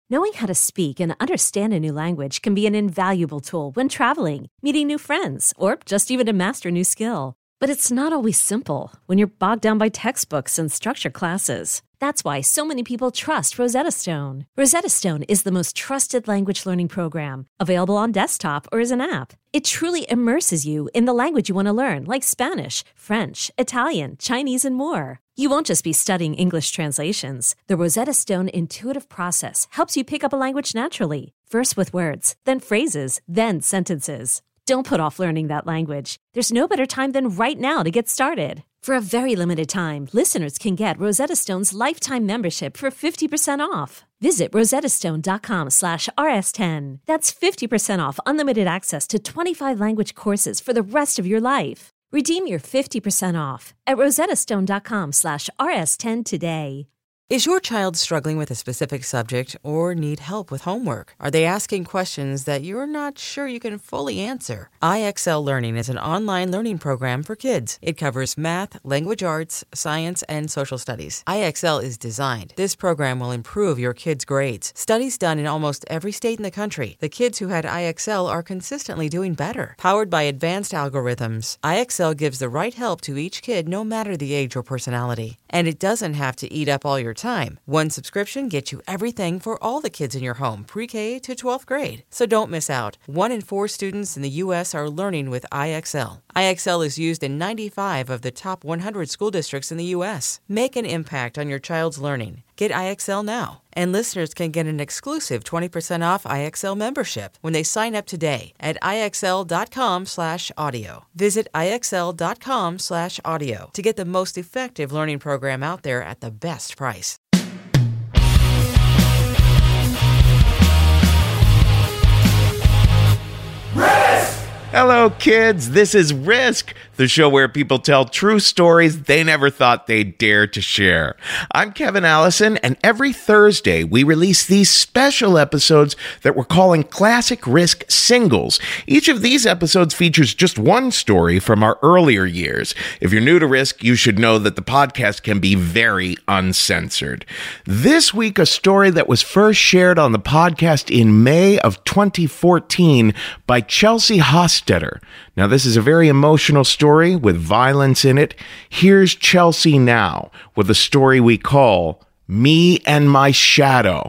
Knowing how to speak and understand a new language can be an invaluable tool when traveling, meeting new friends, or just even to master a new skill. But it's not always simple when you're bogged down by textbooks and structured classes. That's why so many people trust Rosetta Stone. Rosetta Stone is the most trusted language learning program, available on desktop or as an app. It truly immerses you in the language you want to learn, like Spanish, French, Italian, Chinese, and more. You won't just be studying English translations. The Rosetta Stone intuitive process helps you pick up a language naturally, first with words, then phrases, then sentences. Don't put off learning that language. There's no better time than right now to get started. For a very limited time, listeners can get Rosetta Stone's lifetime membership for 50% off. Visit rosettastone.com/rs10. That's 50% off unlimited access to 25 language courses for the rest of your life. Redeem your 50% off at rosettastone.com/rs10 today. Is your child struggling with a specific subject or need help with homework? Are they asking questions that you're not sure you can fully answer? IXL Learning is an online learning program for kids. It covers math, language arts, science, and social studies. IXL is designed. This program will improve your kids' grades. Studies done in almost every state in the country. The kids who had IXL are consistently doing better. Powered by advanced algorithms, IXL gives the right help to each kid no matter the age or personality. And it doesn't have to eat up all your time. One subscription gets you everything for all the kids in your home, pre-K to 12th grade. So don't miss out. 1 in 4 students in the U.S. are learning with IXL. IXL is used in 95 of the top 100 school districts in the U.S. Make an impact on your child's learning. Get IXL now. And listeners can get an exclusive 20% off IXL membership when they sign up today at IXL.com/audio. Visit IXL.com/audio to get the most effective learning program out there at the best price. Hello, kids. This is Risk, the show where people tell true stories they never thought they'd dare to share. I'm Kevin Allison, and every Thursday we release these special episodes that we're calling Classic Risk Singles. Each of these episodes features just one story from our earlier years. If you're new to Risk, you should know that the podcast can be very uncensored. This week, a story that was first shared on the podcast in May of 2014 by Chelsea Hostetter. Now, this is a very emotional story with violence in it. Here's Chelsea now with a story we call Me and My Shadow.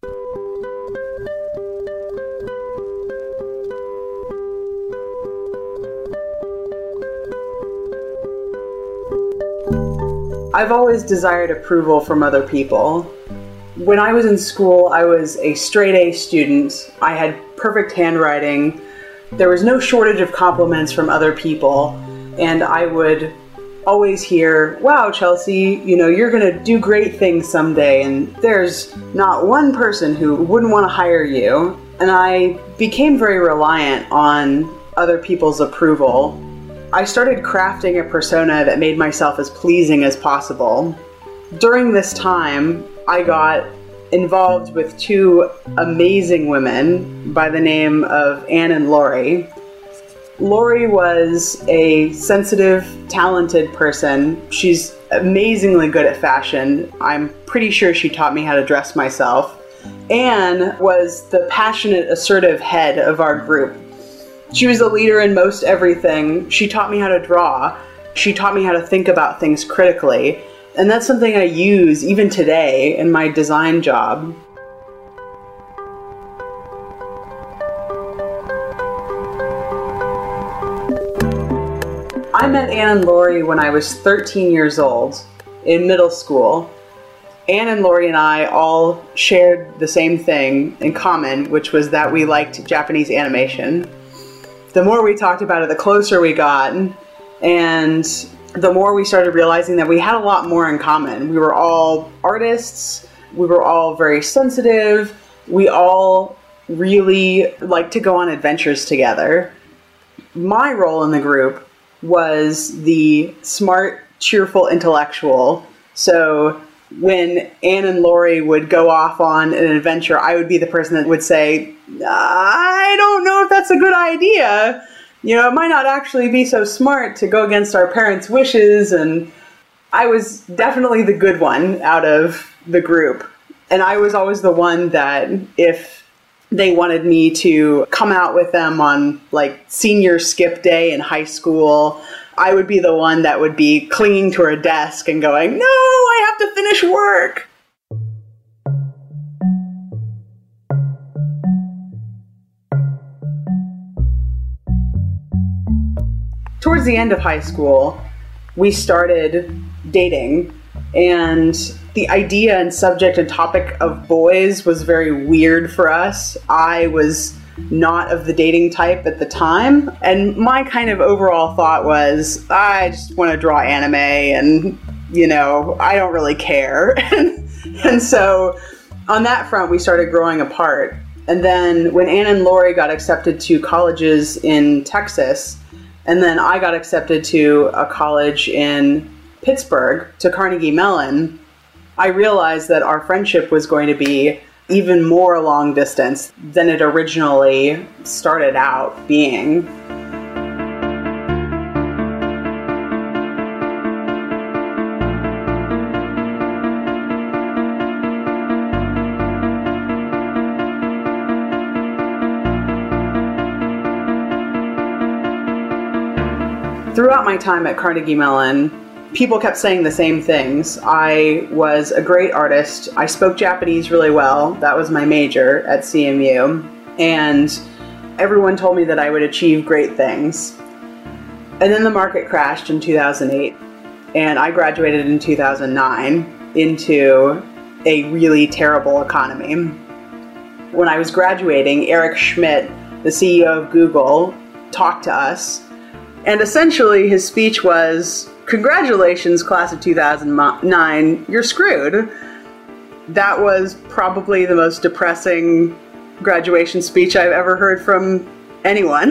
I've always desired approval from other people. When I was in school, I was a straight A student. I had perfect handwriting. There was no shortage of compliments from other people, and I would always hear, "Wow, Chelsea, you're going to do great things someday, and there's not one person who wouldn't want to hire you." And I became very reliant on other people's approval. I started crafting a persona that made myself as pleasing as possible. During this time, I got involved with 2 amazing women by the name of Anne and Lori. Lori was a sensitive, talented person. She's amazingly good at fashion. I'm pretty sure she taught me how to dress myself. Anne was the passionate, assertive head of our group. She was a leader in most everything. She taught me how to draw. She taught me how to think about things critically. And that's something I use even today in my design job. I met Anne and Lori when I was 13 years old in middle school. Anne and Lori and I all shared the same thing in common, which was that we liked Japanese animation. The more we talked about it, the closer we got, and the more we started realizing that we had a lot more in common. We were all artists, we were all very sensitive, we all really liked to go on adventures together. My role in the group was the smart, cheerful intellectual. So when Anne and Lori would go off on an adventure, I would be the person that would say, "I don't know if that's a good idea. It might not actually be so smart to go against our parents' wishes." And I was definitely the good one out of the group. And I was always the one that if they wanted me to come out with them on like senior skip day in high school, I would be the one that would be clinging to her desk and going, "No, I have to finish work." Towards the end of high school, we started dating, and the idea and subject and topic of boys was very weird for us. I was not of the dating type at the time, and my kind of overall thought was, I just want to draw anime, and, I don't really care. And so on that front, we started growing apart. And then when Ann and Lori got accepted to colleges in Texas, and then I got accepted to a college in Pittsburgh, to Carnegie Mellon, I realized that our friendship was going to be even more long distance than it originally started out being. Throughout my time at Carnegie Mellon, people kept saying the same things. I was a great artist. I spoke Japanese really well. That was my major at CMU. And everyone told me that I would achieve great things. And then the market crashed in 2008. And I graduated in 2009 into a really terrible economy. When I was graduating, Eric Schmidt, the CEO of Google, talked to us. And essentially his speech was, "Congratulations, class of 2009, you're screwed." That was probably the most depressing graduation speech I've ever heard from anyone.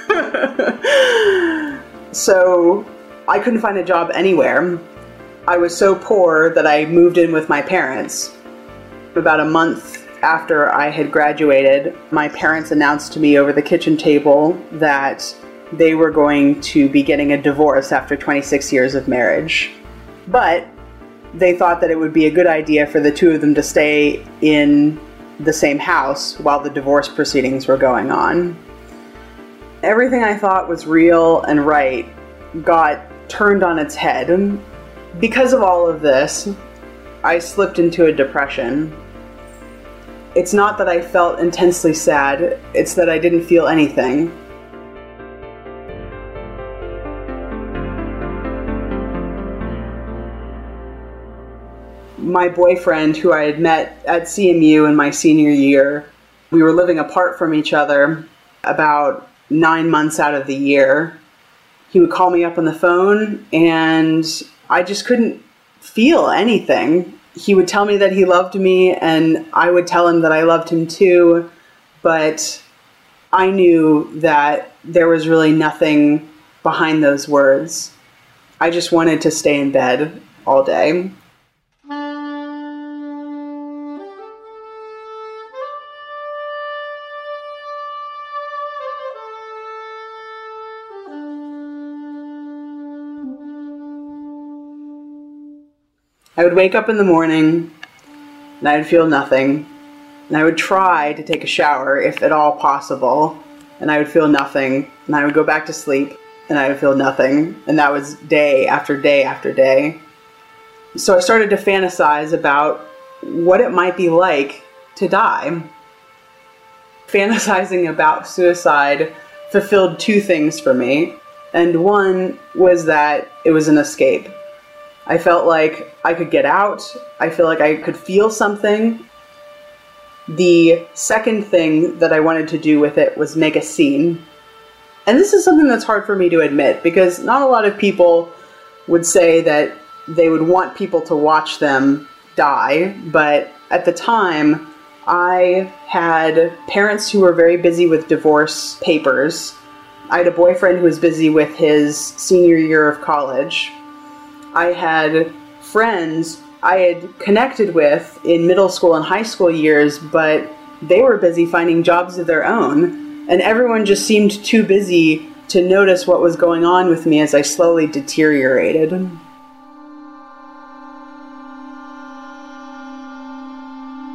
So I couldn't find a job anywhere. I was so poor that I moved in with my parents. About a month after I had graduated, my parents announced to me over the kitchen table that they were going to be getting a divorce after 26 years of marriage. But they thought that it would be a good idea for the two of them to stay in the same house while the divorce proceedings were going on. Everything I thought was real and right got turned on its head. Because of all of this, I slipped into a depression. It's not that I felt intensely sad, it's that I didn't feel anything. My boyfriend, who I had met at CMU in my senior year, we were living apart from each other about 9 months out of the year. He would call me up on the phone, and I just couldn't feel anything. He would tell me that he loved me, and I would tell him that I loved him too, but I knew that there was really nothing behind those words. I just wanted to stay in bed all day. I would wake up in the morning, and I would feel nothing, and I would try to take a shower, if at all possible, and I would feel nothing, and I would go back to sleep, and I would feel nothing, and that was day after day after day. So I started to fantasize about what it might be like to die. Fantasizing about suicide fulfilled two things for me, and one was that it was an escape. I felt like I could get out. I feel like I could feel something. The second thing that I wanted to do with it was make a scene. And this is something that's hard for me to admit, because not a lot of people would say that they would want people to watch them die. But at the time, I had parents who were very busy with divorce papers. I had a boyfriend who was busy with his senior year of college. I had friends I had connected with in middle school and high school years, but they were busy finding jobs of their own, and everyone just seemed too busy to notice what was going on with me as I slowly deteriorated.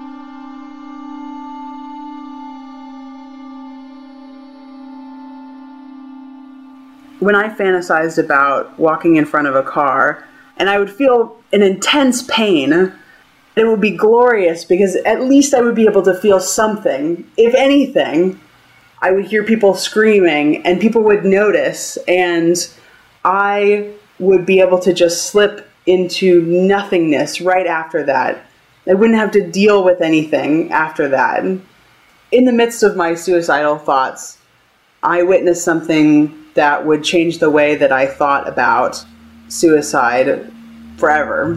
when I fantasized about walking in front of a car, and I would feel an intense pain, it would be glorious because at least I would be able to feel something. If anything, I would hear people screaming and people would notice, and I would be able to just slip into nothingness right after that. I wouldn't have to deal with anything after that. In the midst of my suicidal thoughts, I witnessed something that would change the way that I thought about suicide forever.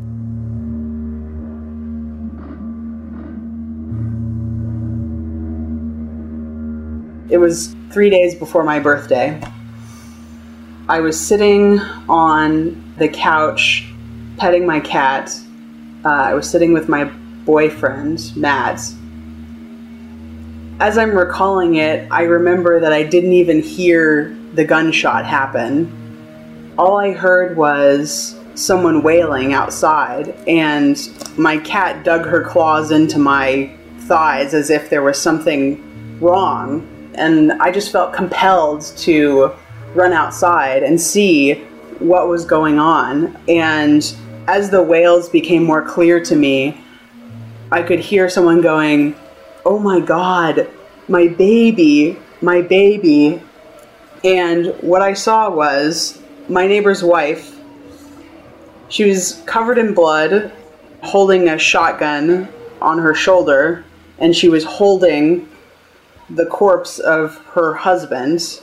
It was 3 days before my birthday. I was sitting on the couch petting my cat. I was sitting with my boyfriend, Matt. As I'm recalling it, I remember that I didn't even hear the gunshot happen. All I heard was someone wailing outside, and my cat dug her claws into my thighs as if there was something wrong. And I just felt compelled to run outside and see what was going on. And as the wails became more clear to me, I could hear someone going, "Oh my God, my baby, my baby." And what I saw was my neighbor's wife. She was covered in blood, holding a shotgun on her shoulder, and she was holding the corpse of her husband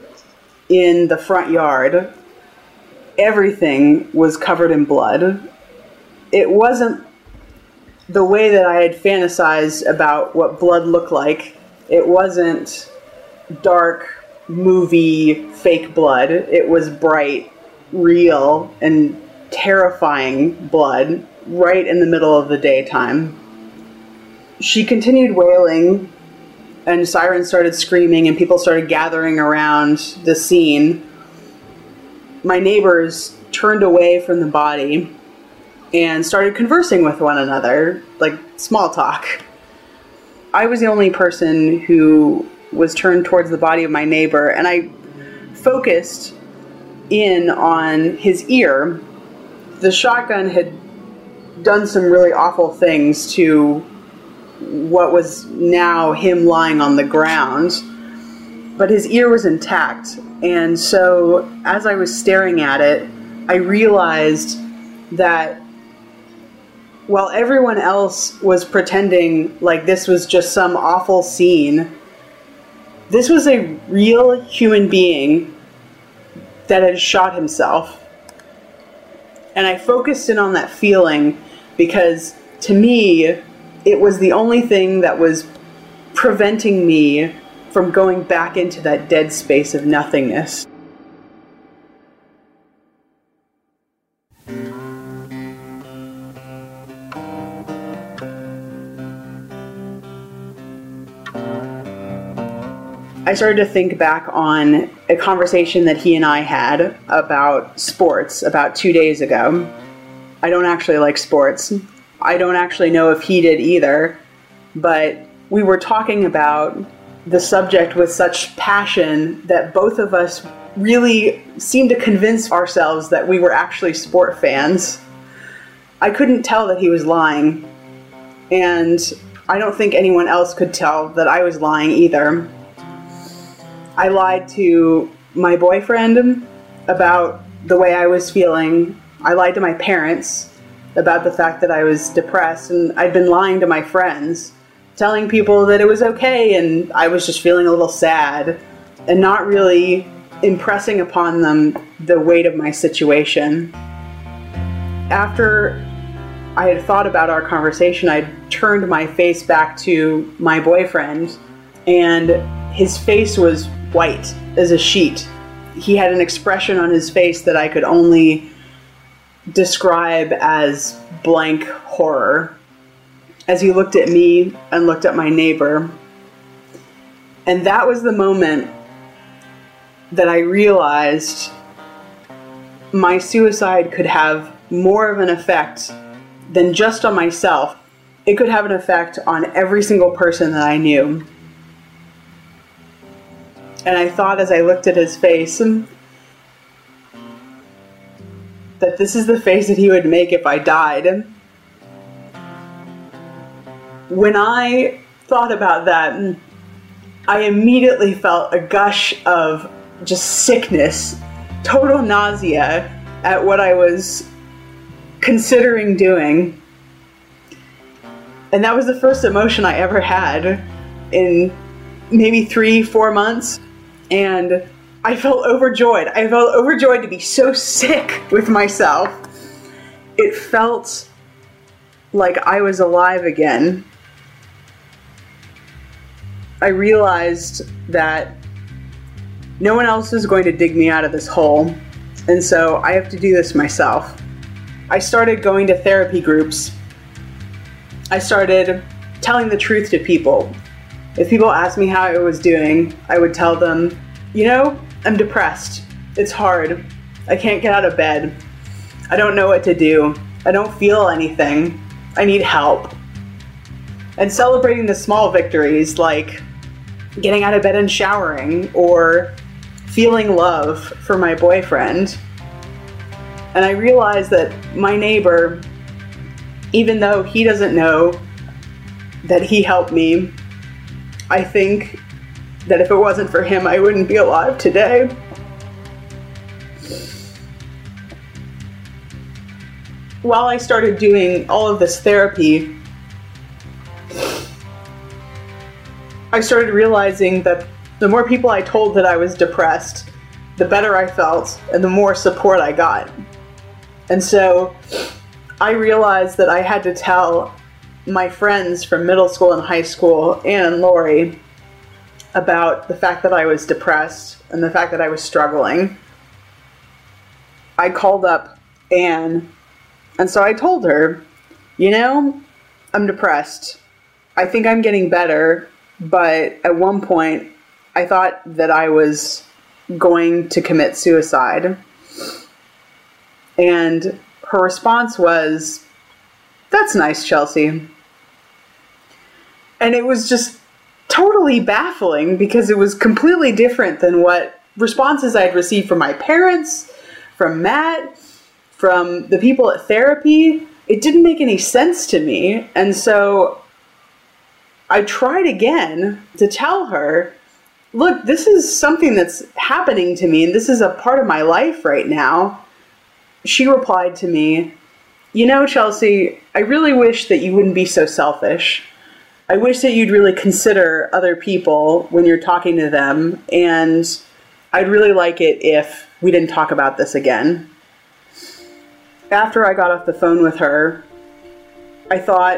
in the front yard. Everything was covered in blood. It wasn't the way that I had fantasized about what blood looked like. It wasn't dark, movie, fake blood. It was bright, real, and terrifying blood right in the middle of the daytime. She continued wailing, and sirens started screaming, and people started gathering around the scene. My neighbors turned away from the body and started conversing with one another, like small talk. I was the only person who was turned towards the body of my neighbor, and I focused in on his ear. The shotgun had done some really awful things to what was now him lying on the ground, but his ear was intact. And so as I was staring at it, I realized that while everyone else was pretending like this was just some awful scene, this was a real human being that had shot himself. And I focused in on that feeling because, to me, it was the only thing that was preventing me from going back into that dead space of nothingness. I started to think back on a conversation that he and I had about sports about 2 days ago. I don't actually like sports. I don't actually know if he did either, but we were talking about the subject with such passion that both of us really seemed to convince ourselves that we were actually sport fans. I couldn't tell that he was lying, and I don't think anyone else could tell that I was lying either. I lied to my boyfriend about the way I was feeling. I lied to my parents about the fact that I was depressed, and I'd been lying to my friends, telling people that it was okay and I was just feeling a little sad, and not really impressing upon them the weight of my situation. After I had thought about our conversation, I turned my face back to my boyfriend, and his face was white as a sheet. He had an expression on his face that I could only describe as blank horror as he looked at me and looked at my neighbor. And that was the moment that I realized my suicide could have more of an effect than just on myself. It could have an effect on every single person that I knew. And I thought, as I looked at his face, that this is the face that he would make if I died. When I thought about that, I immediately felt a gush of just sickness, total nausea at what I was considering doing. And that was the first emotion I ever had in maybe 3-4 months. And I felt overjoyed. I felt overjoyed to be so sick with myself. It felt like I was alive again. I realized that no one else is going to dig me out of this hole, and so I have to do this myself. I started going to therapy groups. I started telling the truth to people. If people asked me how I was doing, I would tell them, I'm depressed. It's hard. I can't get out of bed. I don't know what to do. I don't feel anything. I need help. And celebrating the small victories like getting out of bed and showering, or feeling love for my boyfriend. And I realized that my neighbor, even though he doesn't know that he helped me, I think that if it wasn't for him, I wouldn't be alive today. While I started doing all of this therapy, I started realizing that the more people I told that I was depressed, the better I felt and the more support I got. And so I realized that I had to tell my friends from middle school and high school, Anne and Lori, about the fact that I was depressed and the fact that I was struggling. I called up Anne, and so I told her, I'm depressed. I think I'm getting better, but at one point I thought that I was going to commit suicide. And her response was, "That's nice, Chelsea." And it was just totally baffling because it was completely different than what responses I'd received from my parents, from Matt, from the people at therapy. It didn't make any sense to me. And so I tried again to tell her, look, this is something that's happening to me, and this is a part of my life right now. She replied to me, Chelsea, I really wish that you wouldn't be so selfish. I wish that you'd really consider other people when you're talking to them, and I'd really like it if we didn't talk about this again. After I got off the phone with her, I thought,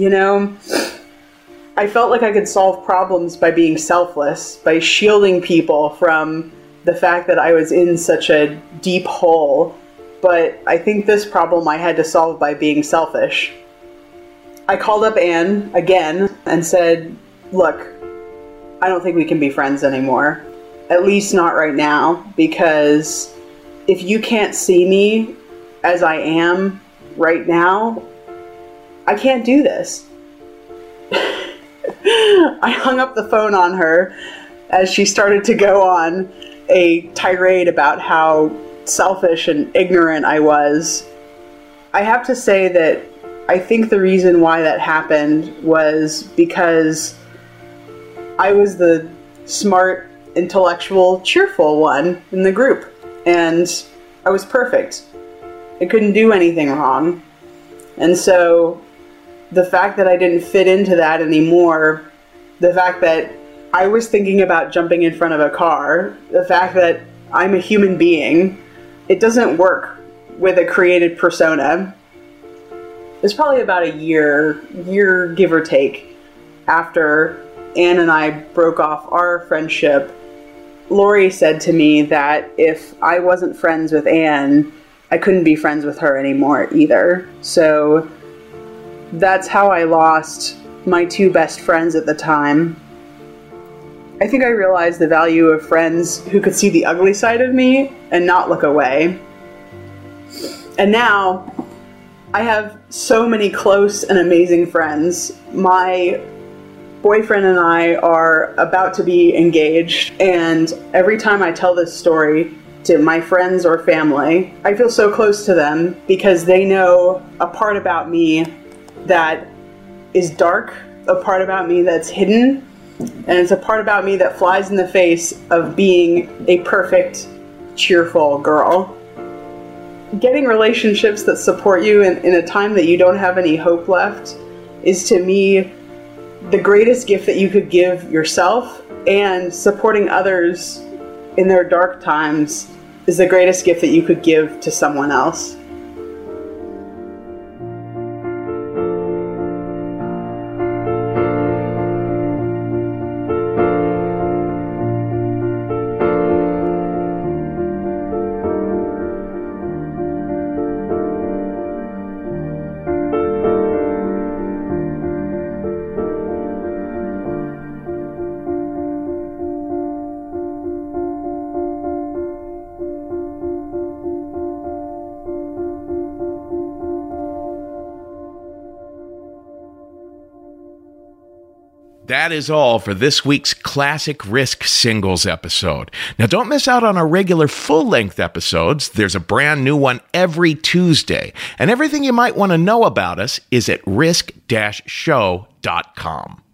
I felt like I could solve problems by being selfless, by shielding people from the fact that I was in such a deep hole. But I think this problem I had to solve by being selfish. I called up Anne again and said, look, I don't think we can be friends anymore. At least not right now, because if you can't see me as I am right now, I can't do this. I hung up the phone on her as she started to go on a tirade about how selfish and ignorant I was. I have to say that I think the reason why that happened was because I was the smart, intellectual, cheerful one in the group, and I was perfect. I couldn't do anything wrong. And so the fact that I didn't fit into that anymore, the fact that I was thinking about jumping in front of a car, the fact that I'm a human being, it doesn't work with a created persona. It's probably about a year give or take, after Anne and I broke off our friendship, Lori said to me that if I wasn't friends with Anne, I couldn't be friends with her anymore either. So that's how I lost my two best friends at the time. I think I realized the value of friends who could see the ugly side of me and not look away. And now I have so many close and amazing friends. My boyfriend and I are about to be engaged, and every time I tell this story, to my friends or family. I feel so close to them because they know a part about me that is dark, a part about me that's hidden, and it's a part about me that flies in the face of being a perfect, cheerful girl. Getting relationships that support you in a time that you don't have any hope left is, to me, the greatest gift that you could give yourself, and supporting others in their dark times is the greatest gift that you could give to someone else. That is all for this week's Classic Risk Singles episode. Now, don't miss out on our regular full-length episodes. There's a brand new one every Tuesday. And everything you might want to know about us is at risk-show.com.